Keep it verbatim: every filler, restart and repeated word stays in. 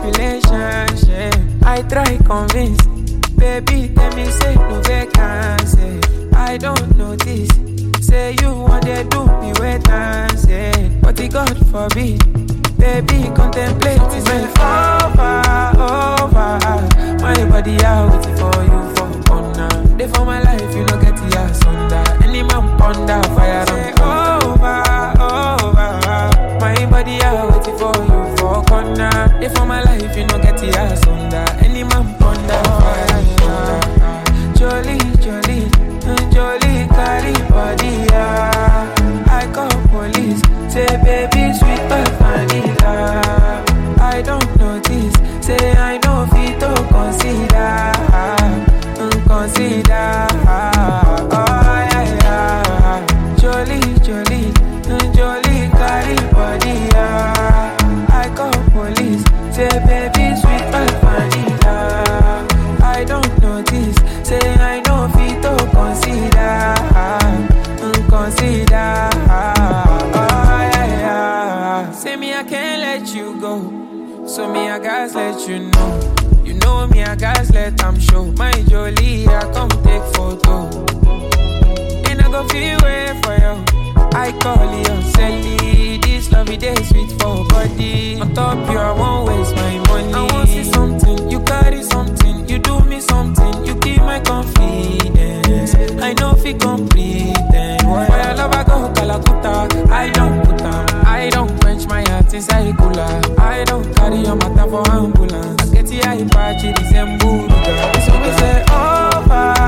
manipulation, shit. I try convince, baby, tell me say no vacancy. I don't notice, say you want to do me wait and say, but the God forbid, baby, contemplate is my over, over. My body out waiting for you for honor. They for my life, you know get the ass under. Any man ponder, fire and over, over. My body out waiting for you for corner. They for my life, you know get the ass under. Any man ponder, fire and under. Jolly, jolly, jolly, carry body, yeah. I call police, say baby, sweet but vanilla. I don't notice, say I know fit to consider, consider. Oh yeah, yeah. Jolly, jolly, jolly, carry body, yeah. I call police, say baby, sweet but vanilla. I don't notice, say I know fit to consider, consider. Oh yeah, yeah. Say me I can't let you go, so me I guys let you know. You know me I guys let them show. My Jolie, I come take photo. And I go feel way for you. I call you Sally. This lovey day sweet for body. On top you, I won't waste my money. I want see something, you carry something. You do me something, you keep my confidence. I know if you complete then. For your love I go Kalakuta. I don't put down, I don't quench my heart inside cooler. I don't carry your matter for ambulance. I get the eye patch, it is a mood. So we say over,